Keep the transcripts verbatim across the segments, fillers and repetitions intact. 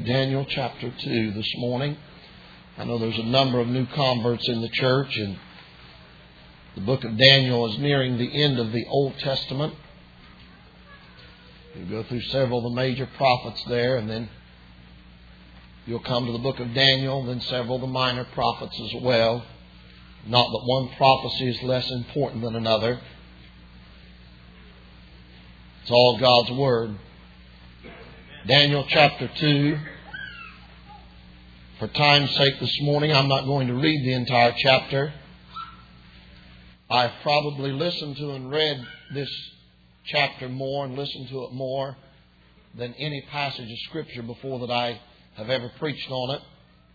Daniel chapter two this morning. I know there's a number of new converts in the church, and the book of Daniel is nearing the end of the Old Testament. You go through several of the major prophets there, and then you'll come to the book of Daniel, and then several of the minor prophets as well. Not that one prophecy is less important than another. It's all God's Word. Daniel chapter two. For time's sake this morning, I'm not going to read the entire chapter. I've probably listened to and read this chapter more and listened to it more than any passage of Scripture before that I have ever preached on it.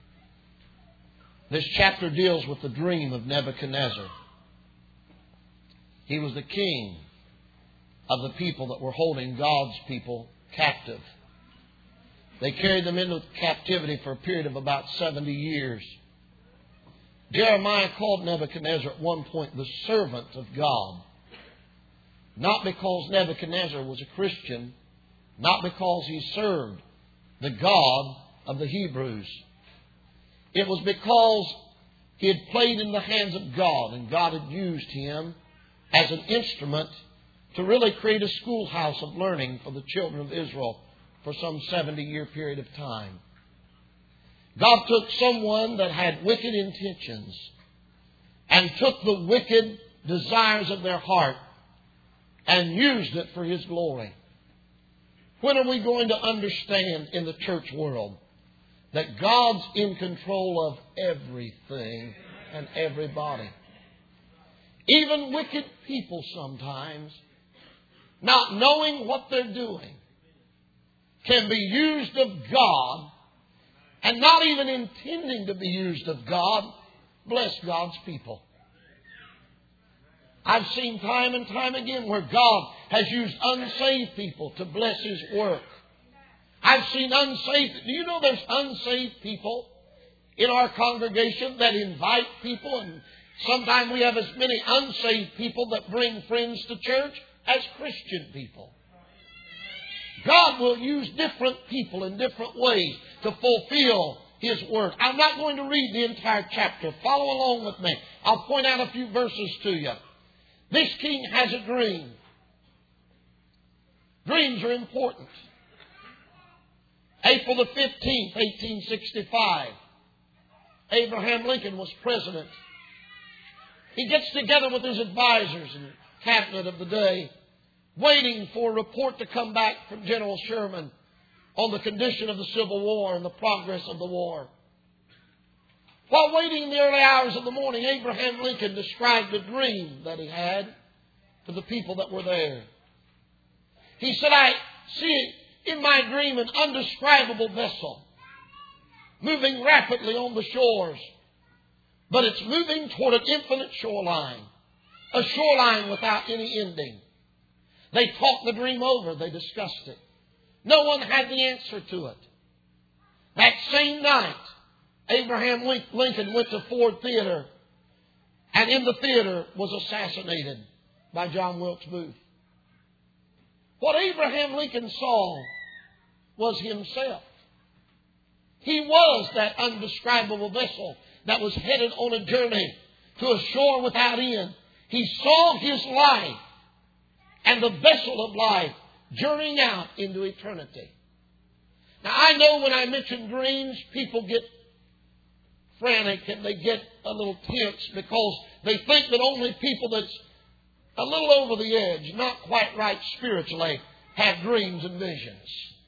This chapter deals with the dream of Nebuchadnezzar. He was the king of the people that were holding God's people captive. They carried them into captivity for a period of about seventy years. Jeremiah called Nebuchadnezzar at one point the servant of God. Not because Nebuchadnezzar was a Christian, not because he served the God of the Hebrews. It was because he had played in the hands of God, and God had used him as an instrument to really create a schoolhouse of learning for the children of Israel for some seventy-year period of time. God took someone that had wicked intentions and took the wicked desires of their heart and used it for His glory. When are we going to understand in the church world that God's in control of everything and everybody? Even wicked people sometimes, not knowing what they're doing, can be used of God, and not even intending to be used of God, bless God's people. I've seen time and time again where God has used unsaved people to bless His work. I've seen unsaved... Do you know there's unsaved people in our congregation that invite people, and sometimes we have as many unsaved people that bring friends to church as Christian people. God will use different people in different ways to fulfill His work. I'm not going to read the entire chapter. Follow along with me. I'll point out a few verses to you. This king has a dream. Dreams are important. April the fifteenth, eighteen sixty-five. Abraham Lincoln was president. He gets together with his advisors and cabinet of the day, waiting for a report to come back from General Sherman on the condition of the Civil War and the progress of the war. While waiting in the early hours of the morning, Abraham Lincoln described a dream that he had to the people that were there. He said, I see in my dream an undescribable vessel moving rapidly on the shores, but it's moving toward an infinite shoreline, a shoreline without any ending. They talked the dream over. They discussed it. No one had the answer to it. That same night, Abraham Lincoln went to Ford Theater, and in the theater was assassinated by John Wilkes Booth. What Abraham Lincoln saw was himself. He was that undescribable vessel that was headed on a journey to a shore without end. He saw his life and the vessel of life journeying out into eternity. Now, I know when I mention dreams, people get frantic and they get a little tense because they think that only people that's a little over the edge, not quite right spiritually, have dreams and visions.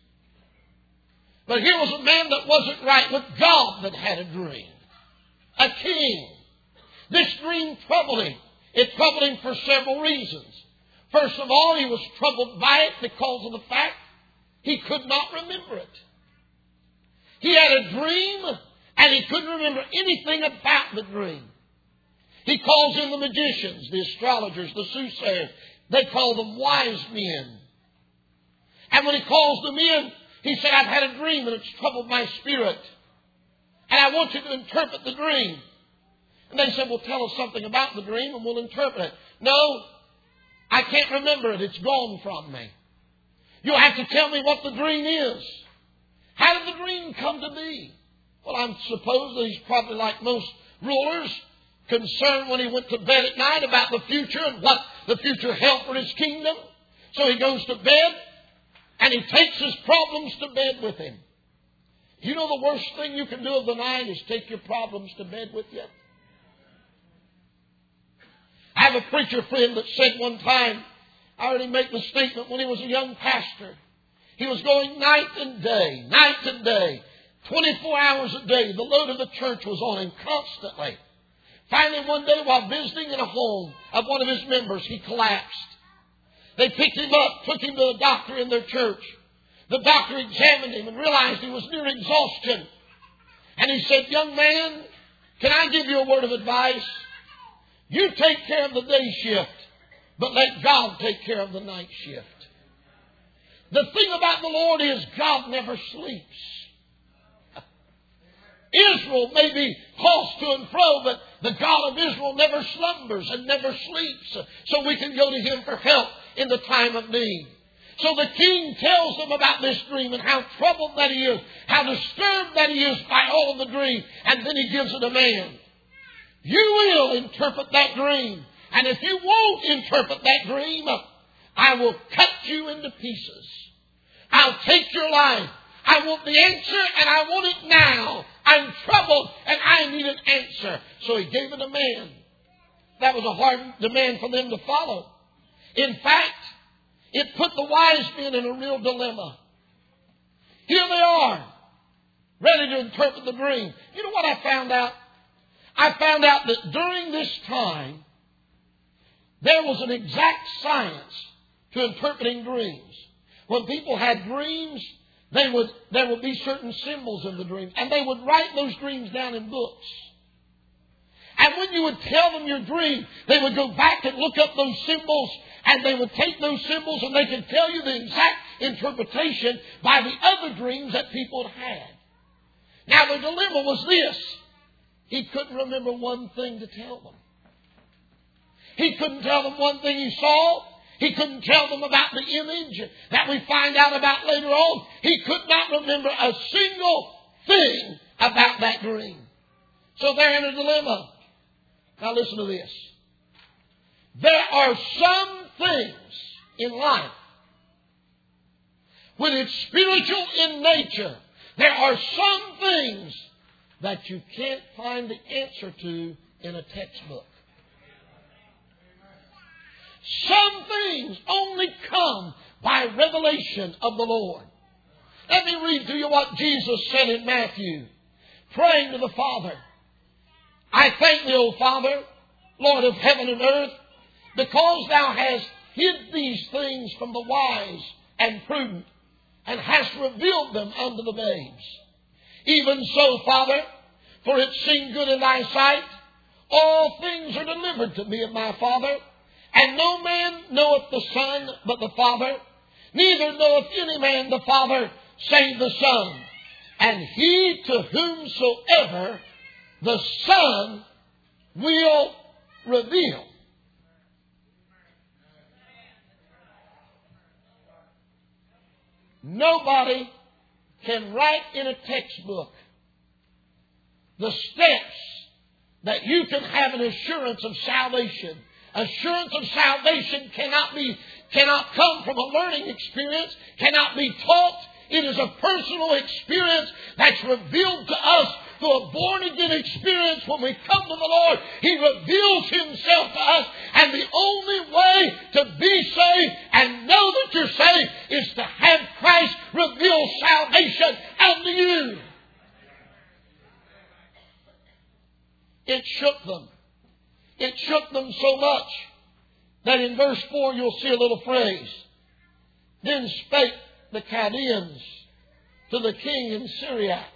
But here was a man that wasn't right with God that had a dream. A king. This dream troubled him. It troubled him for several reasons. First of all, he was troubled by it because of the fact he could not remember it. He had a dream and he couldn't remember anything about the dream. He calls in the magicians, the astrologers, the soothsayers. They call them wise men. And when he calls them in, he said, I've had a dream and it's troubled my spirit. And I want you to interpret the dream. And they said, well, tell us something about the dream and we'll interpret it. No, I can't remember it. It's gone from me. You'll have to tell me what the dream is. How did the dream come to be? Well, I suppose that he's probably like most rulers, concerned when he went to bed at night about the future and what the future held for his kingdom. So he goes to bed and he takes his problems to bed with him. You know the worst thing you can do of the night is take your problems to bed with you. I have a preacher friend that said one time, I already make the statement when he was a young pastor. He was going night and day, night and day, twenty-four hours a day. The load of the church was on him constantly. Finally, one day while visiting in a home of one of his members, he collapsed. They picked him up, took him to a doctor in their church. The doctor examined him and realized he was near exhaustion. And he said, young man, can I give you a word of advice? You take care of the day shift, but let God take care of the night shift. The thing about the Lord is God never sleeps. Israel may be tossed to and fro, but the God of Israel never slumbers and never sleeps. So we can go to Him for help in the time of need. So the king tells them about this dream and how troubled that he is, how disturbed that he is by all of the dream. And then he gives it a man. You will interpret that dream. And if you won't interpret that dream, I will cut you into pieces. I'll take your life. I want the answer and I want it now. I'm troubled and I need an answer. So he gave it a man. That was a hard demand for them to follow. In fact, it put the wise men in a real dilemma. Here they are, ready to interpret the dream. You know what I found out? I found out that during this time, there was an exact science to interpreting dreams. When people had dreams, they would, there would be certain symbols in the dream, and they would write those dreams down in books. And when you would tell them your dream, they would go back and look up those symbols, and they would take those symbols and they could tell you the exact interpretation by the other dreams that people had had. Now the dilemma was this. He couldn't remember one thing to tell them. He couldn't tell them one thing he saw. He couldn't tell them about the image that we find out about later on. He could not remember a single thing about that dream. So they're in a dilemma. Now listen to this. There are some things in life, when it's spiritual in nature, there are some things that you can't find the answer to in a textbook. Some things only come by revelation of the Lord. Let me read to you what Jesus said in Matthew, praying to the Father. I thank thee, O Father, Lord of heaven and earth, because thou hast hid these things from the wise and prudent, and hast revealed them unto the babes. Even so, Father, for it seemed good in thy sight, all things are delivered to me of my Father, and no man knoweth the Son but the Father, neither knoweth any man the Father save the Son, and he to whomsoever the Son will reveal. Nobody can write in a textbook the steps that you can have an assurance of salvation. Assurance of salvation cannot be, cannot come from a learning experience, cannot be taught. It is a personal experience that's revealed to us through a born-again experience. When we come to the Lord, He reveals Himself to us. And the only way to be saved and know that you're saved is to have Christ reveal salvation unto you. It shook them. It shook them so much that in verse four you'll see a little phrase. Then spake the Chaldeans to the king in Syriac.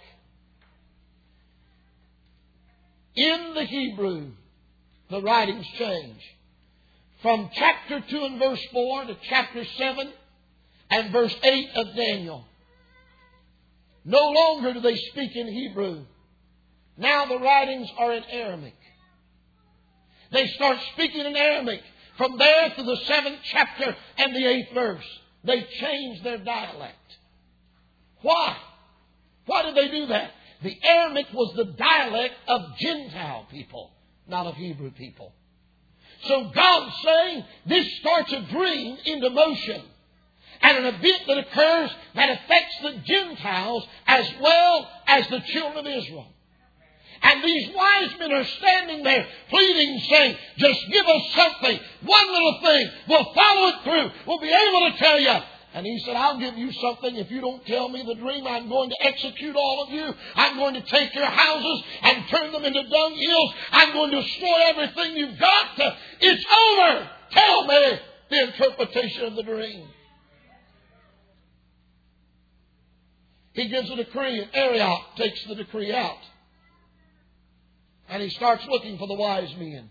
In the Hebrew, the writings change. From chapter two and verse four to chapter seven and verse eight of Daniel. No longer do they speak in Hebrew. Now the writings are in Aramaic. They start speaking in Aramaic. From there to the seventh chapter and the eighth verse, they change their dialect. Why? Why did they do that? The Aramaic was the dialect of Gentile people, not of Hebrew people. So God's saying this starts a dream into motion. And an event that occurs that affects the Gentiles as well as the children of Israel. And these wise men are standing there pleading, saying, just give us something, one little thing. We'll follow it through. We'll be able to tell you. And he said, I'll give you something. If you don't tell me the dream, I'm going to execute all of you. I'm going to take your houses and turn them into dunghills. I'm going to destroy everything you've got. It's over. Tell me the interpretation of the dream. He gives a decree, and Arioch takes the decree out. And he starts looking for the wise men.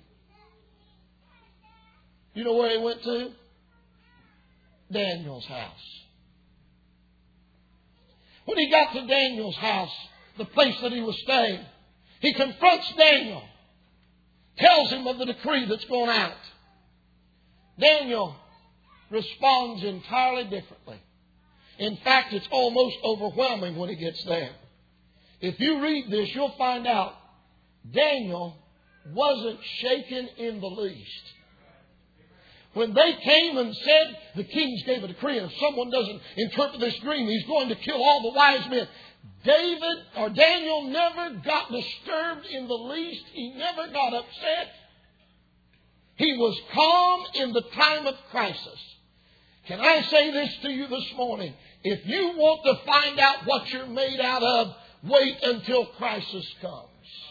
You know where he went to? Daniel's house. When he got to Daniel's house, the place that he was staying, he confronts Daniel, tells him of the decree that's gone out. Daniel responds entirely differently. In fact, it's almost overwhelming when he gets there. If you read this, you'll find out Daniel wasn't shaken in the least. When they came and said, the kings gave a decree, and if someone doesn't interpret this dream, he's going to kill all the wise men. David or Daniel never got disturbed in the least. He never got upset. He was calm in the time of crisis. Can I say this to you this morning? If you want to find out what you're made out of, wait until crisis comes.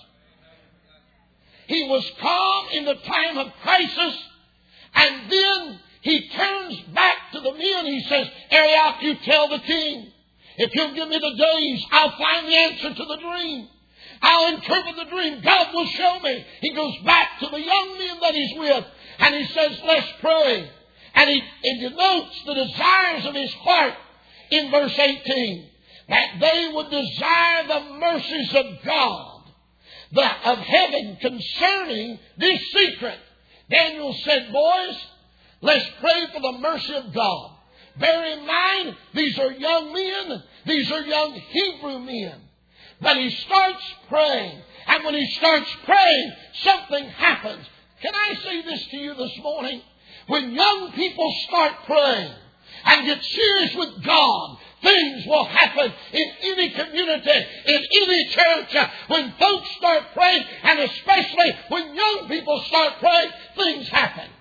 He was calm in the time of crisis, and then he turns back to the men. He says, Arioch, you tell the king. If he'll give me the days, I'll find the answer to the dream. I'll interpret the dream. God will show me. He goes back to the young men that he's with, and he says, let's pray. And he, he denotes the desires of his heart in verse eighteen. That they would desire the mercies of God, the, of heaven concerning this secret. Daniel said, boys, let's pray for the mercy of God. Bear in mind, these are young men. These are young Hebrew men. But he starts praying. And when he starts praying, something happens. Can I say this to you this morning? When young people start praying and get serious with God, things will happen in any community, in any church. When folks start praying, and especially when young people start praying, things happen.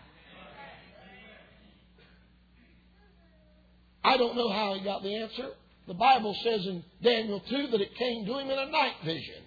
I don't know how he got the answer. The Bible says in Daniel two that it came to him in a night vision.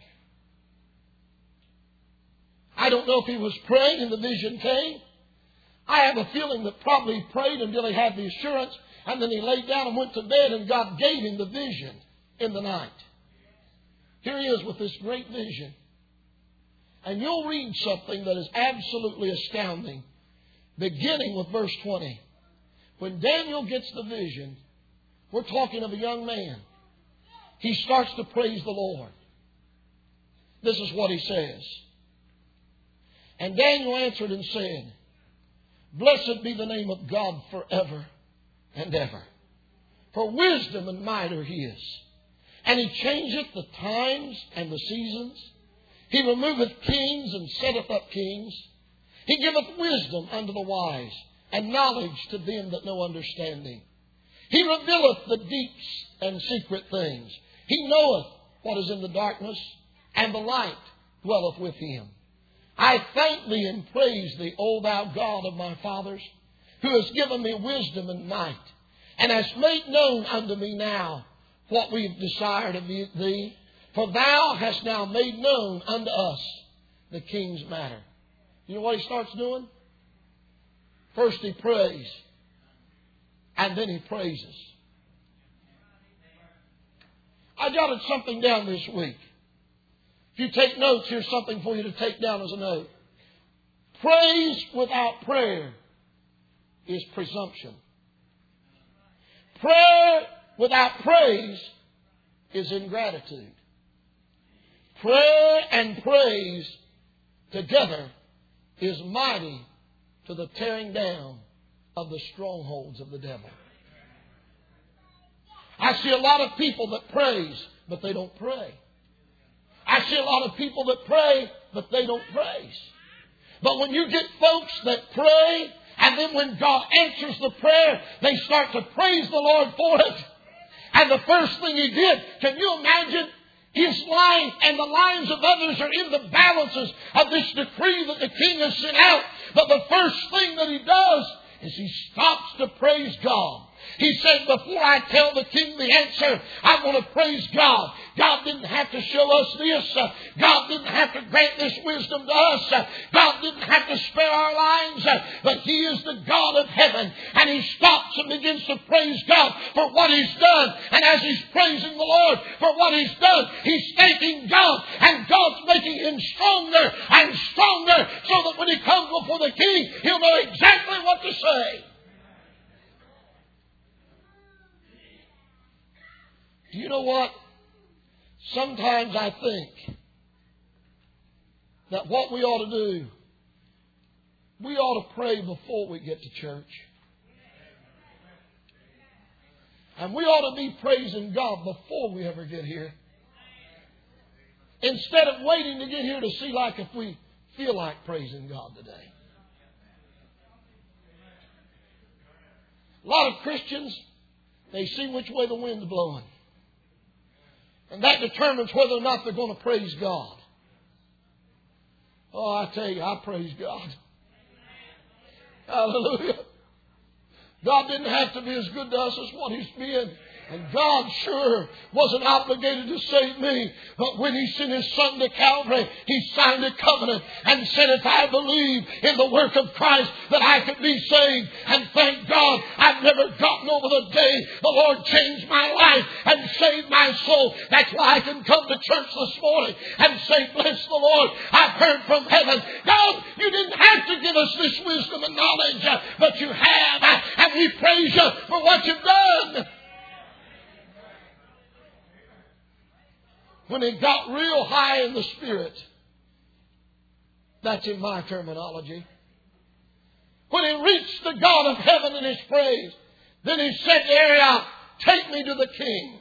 I don't know if he was praying and the vision came. I have a feeling that probably he prayed until he had the assurance, and then he laid down and went to bed, and God gave him the vision in the night. Here he is with this great vision. And you'll read something that is absolutely astounding, beginning with verse twenty. When Daniel gets the vision, we're talking of a young man. He starts to praise the Lord. This is what he says. And Daniel answered and said, blessed be the name of God forever and ever. For wisdom and might are his. And he changeth the times and the seasons. He removeth kings and setteth up kings. He giveth wisdom unto the wise, and knowledge to them that know understanding. He revealeth the deeps and secret things. He knoweth what is in the darkness, and the light dwelleth with him. I thank thee and praise thee, O thou God of my fathers, who hast given me wisdom and might, and hast made known unto me now what we have desired of thee. For thou hast now made known unto us the king's matter. You know what he starts doing? First he prays, and then he praises. I jotted something down this week. If you take notes, here's something for you to take down as a note. Praise without prayer is presumption. Prayer without praise is ingratitude. Prayer and praise together is mighty to the tearing down of the strongholds of the devil. I see a lot of people that praise but they don't pray. I see a lot of people that pray, but they don't praise. But when you get folks that pray, and then when God answers the prayer, they start to praise the Lord for it. And the first thing He did, can you imagine? His life and the lives of others are in the balances of this decree that the king has sent out. But the first thing that he does is he stops to praise God. He said, before I tell the king the answer, I want to praise God. God didn't have to show us this. Uh, God didn't have to grant this wisdom to us. Uh, God didn't have to spare our lives. Uh, but He is the God of heaven. And he stops and begins to praise God for what He's done. And as he's praising the Lord for what He's done, he's thanking God. And God's making him stronger and stronger so that when he comes before the king, he'll know exactly what to say. Do you know what? Sometimes I think that what we ought to do, we ought to pray before we get to church. And we ought to be praising God before we ever get here. Instead of waiting to get here to see like if we feel like praising God today. A lot of Christians, they see which way the wind's blowing. And that determines whether or not they're going to praise God. Oh, I tell you, I praise God. Hallelujah. God didn't have to be as good to us as what He's been. And God sure wasn't obligated to save me. But when He sent His Son to Calvary, He signed a covenant and said, if I believe in the work of Christ, that I could be saved. And thank God, I've never gotten over the day the Lord changed my life and saved my soul. That's why I can come to church this morning and say, bless the Lord, I've heard from heaven. God, you didn't have to give us this wisdom and knowledge, but you have. And we praise you for what you've done. When it got real high in the spirit, that's in my terminology. When it reached the God of heaven in His praise, then He said to Ariel, take me to the king.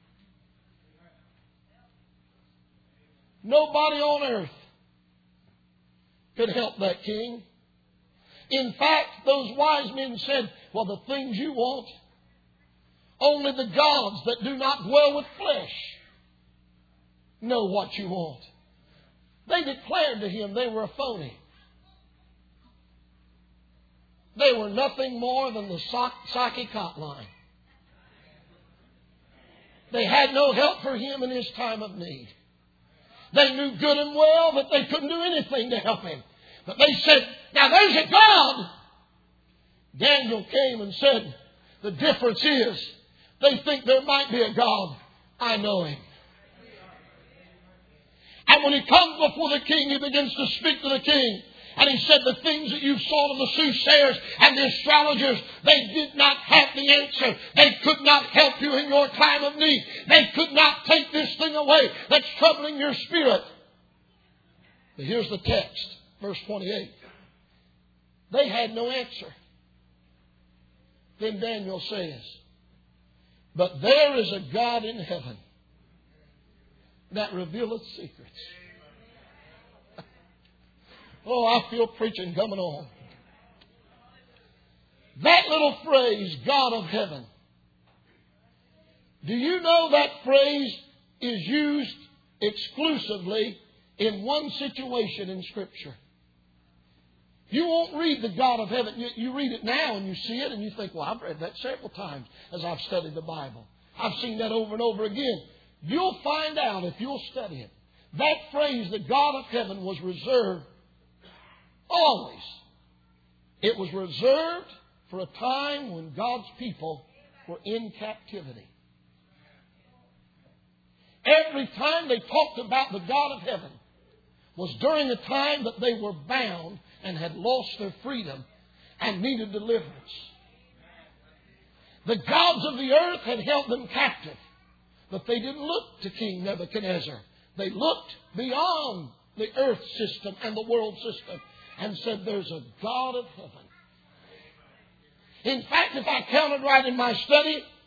Nobody on earth could help that king. In fact, those wise men said, well, the things you want, only the gods that do not dwell with flesh know what you want. They declared to him they were a phony. They were nothing more than the Saki cot line. They had no help for him in his time of need. They knew good and well that they couldn't do anything to help him. But they said, now there's a God. Daniel came and said, the difference is they think there might be a God. I know Him. And when he comes before the king, he begins to speak to the king. And he said, the things that you saw to the soothsayers and the astrologers, they did not have the answer. They could not help you in your time of need. They could not take this thing away that's troubling your spirit. But here's the text, verse twenty-eight. They had no answer. Then Daniel says, but there is a God in heaven that revealeth secrets. Oh, I feel preaching coming on. That little phrase, God of heaven. Do you know that phrase is used exclusively in one situation in Scripture? You won't read the God of heaven. You, you read it now and you see it and you think, well, I've read that several times as I've studied the Bible. I've seen that over and over again. You'll find out if you'll study it. That phrase, the God of heaven, was reserved always. It was reserved for a time when God's people were in captivity. Every time they talked about the God of heaven was during a time that they were bound and had lost their freedom and needed deliverance. The gods of the earth had held them captive. But they didn't look to King Nebuchadnezzar. They looked beyond the earth system and the world system and said, there's a God of heaven. In fact, if I counted right in my study,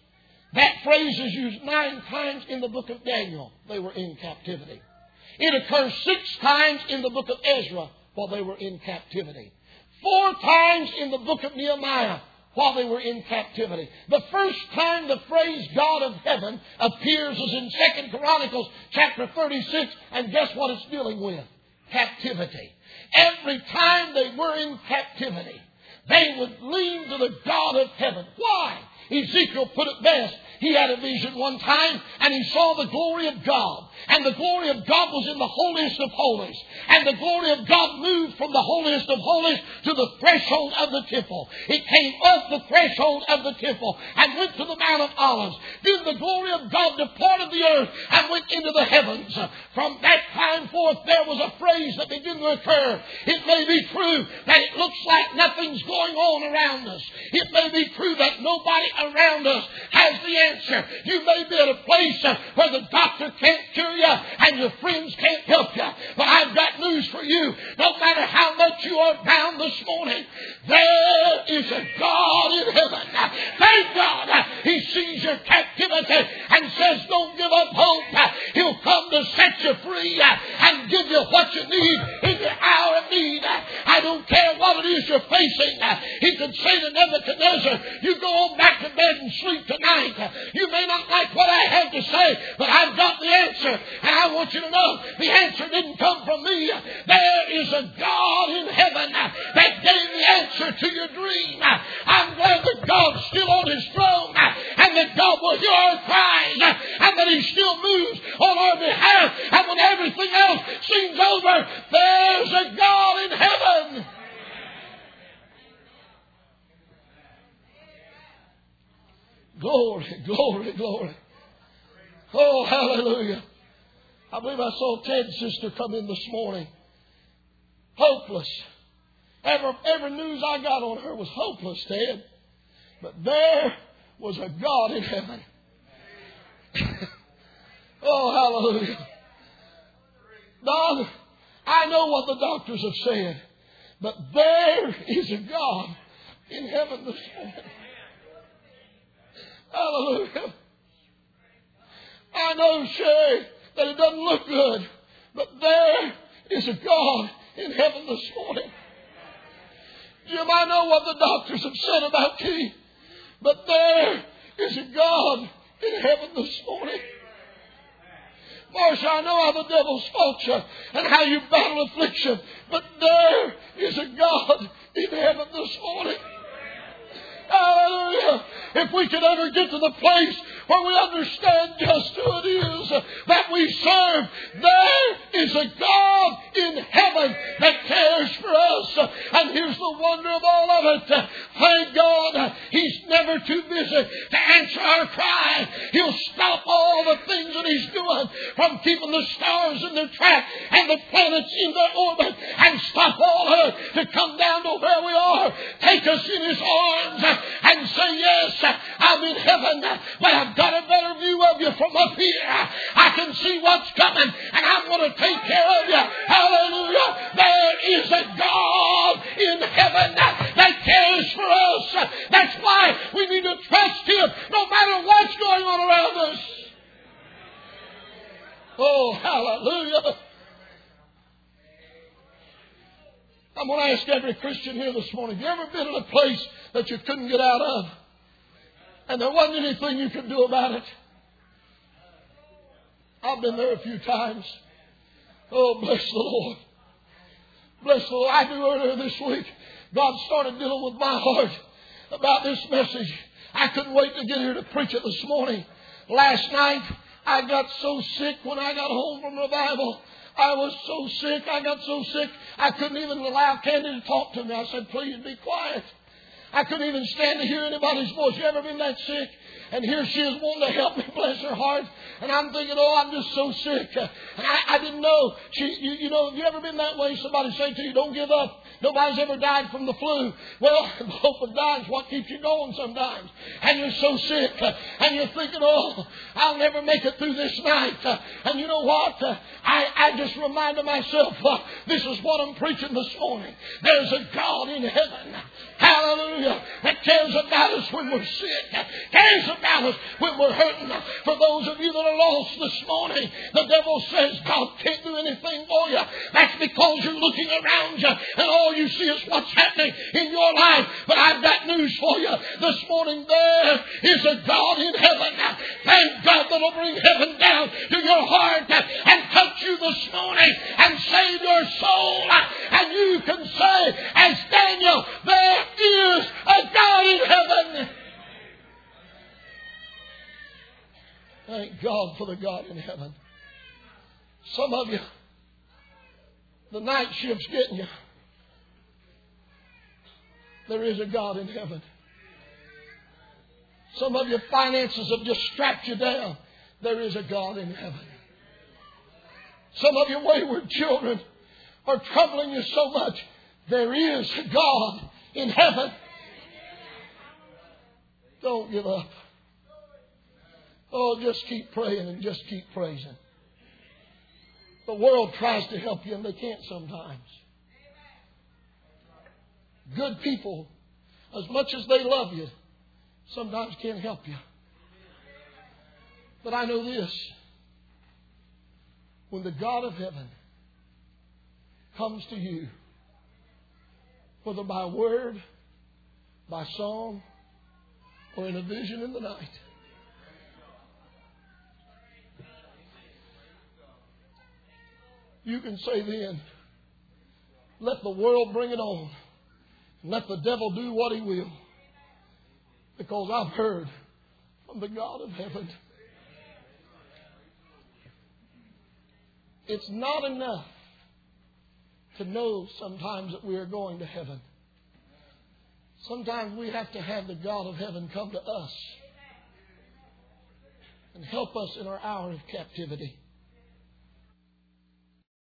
That phrase is used nine times in the book of Daniel. They were in captivity. It occurs six times in the book of Ezra while they were in captivity. Four times in the book of Nehemiah while they were in captivity. The first time the phrase God of heaven appears is in Second Chronicles chapter thirty-six. And guess what it's dealing with? Captivity. Every time they were in captivity, they would lean to the God of heaven. Why? Ezekiel put it best. He had a vision one time and he saw the glory of God. And the glory of God was in the holiest of holies. And the glory of God moved from the holiest of holies to the threshold of the temple. It came off the threshold of the temple and went to the Mount of Olives. Then the glory of God departed the earth and went into the heavens. From that time forth there was a phrase that began to occur. It may be true that it looks like nothing's going on around us. It may be true that nobody around us has the answer. You may be at a place where the doctor can't cure you and your friends can't help you. But I've got news for you. No matter how much you are bound this morning, there is a God in heaven. Thank God. He sees your captivity and says, don't give up hope. He'll come to set you free and give you what you need in your hour of need. I don't care what it is you're facing. He could say to Nebuchadnezzar, you go on back to bed and sleep tonight. You may not like what I have to say, but I've got the answer. And I want you to know the answer didn't come from me. There is a God in heaven that gave the answer to your dream. I'm glad that God's still on His throne and that God will hear our cries and that He still moves on our behalf. And when everything else seems over, there's a God in heaven. Glory, glory, glory. Oh, hallelujah. I believe I saw Ted's sister come in this morning. Hopeless. Every, every news I got on her was hopeless, Ted. But there was a God in heaven. Oh, hallelujah. Don, I know what the doctors have said, but there is a God in heaven this morning. Hallelujah. I know, Sherry, that it doesn't look good, but there is a God in heaven this morning. Jim, I know what the doctors have said about you, but there is a God in heaven this morning. Marcia, I know how the devil's fought you and how you battle affliction, but there is a God in heaven this morning. Hallelujah. If we could ever get to the place where we understand just who it is that we serve, there is a God in heaven that cares for us. And here's the wonder of all of it. Thank God He's never too busy to answer our cry. He'll stop all the things that He's doing, from keeping the stars in their track and the planets in their orbit, and stop all of it to come down to where we are, take us in His arms and say, yes, I'm in heaven, but I've got a better view of you from up here. I can see what's coming, and I'm going to take care of you. Hallelujah. There is a God in heaven that cares for us. That's why we need to trust Him no matter what's going on around us. Oh, hallelujah. I'm going to ask every Christian here this morning, have you ever been in a place that you couldn't get out of? And there wasn't anything you could do about it? I've been there a few times. Oh, bless the Lord. Bless the Lord. I knew earlier this week, God started dealing with my heart about this message. I couldn't wait to get here to preach it this morning. Last night, I got so sick when I got home from revival. I was so sick. I got so sick, I couldn't even allow Candy to talk to me. I said, please be quiet. I couldn't even stand to hear anybody's voice. You ever been that sick? And here she is wanting to help me, bless her heart. And I'm thinking, oh, I'm just so sick. And I, I didn't know. She, you, you know, have you ever been that way? Somebody say to you, don't give up. Nobody's ever died from the flu. Well, the hope of dying is what keeps you going sometimes. And you're so sick. And you're thinking, oh, I'll never make it through this night. And you know what? I I, I just reminded myself, uh, this is what I'm preaching this morning. There's a God in heaven. Hallelujah. That cares about us when we're sick. Cares about us when we're hurting. For those of you that are lost this morning, the devil says God can't do anything for you. That's because you're looking around you and all you see is what's happening in your life. But I've got news for you. This morning there is a God in heaven. Thank God that'll bring heaven down to your heart and touch you this morning and save your soul. And you can say, as Daniel, there is a God in heaven. Thank God for the God in heaven. Some of you, the night shift's getting you. There is a God in heaven. Some of your finances have just strapped you down. There is a God in heaven. Some of your wayward children are troubling you so much. There is a God in heaven. Don't give up. Oh, just keep praying and just keep praising. The world tries to help you and they can't sometimes. Good people, as much as they love you, sometimes can't help you. But I know this. When the God of heaven comes to you, whether by word, by song, or in a vision in the night, you can say then, let the world bring it on. And let the devil do what he will. Because I've heard from the God of heaven. It's not enough to know sometimes that we are going to heaven. Sometimes we have to have the God of heaven come to us and help us in our hour of captivity.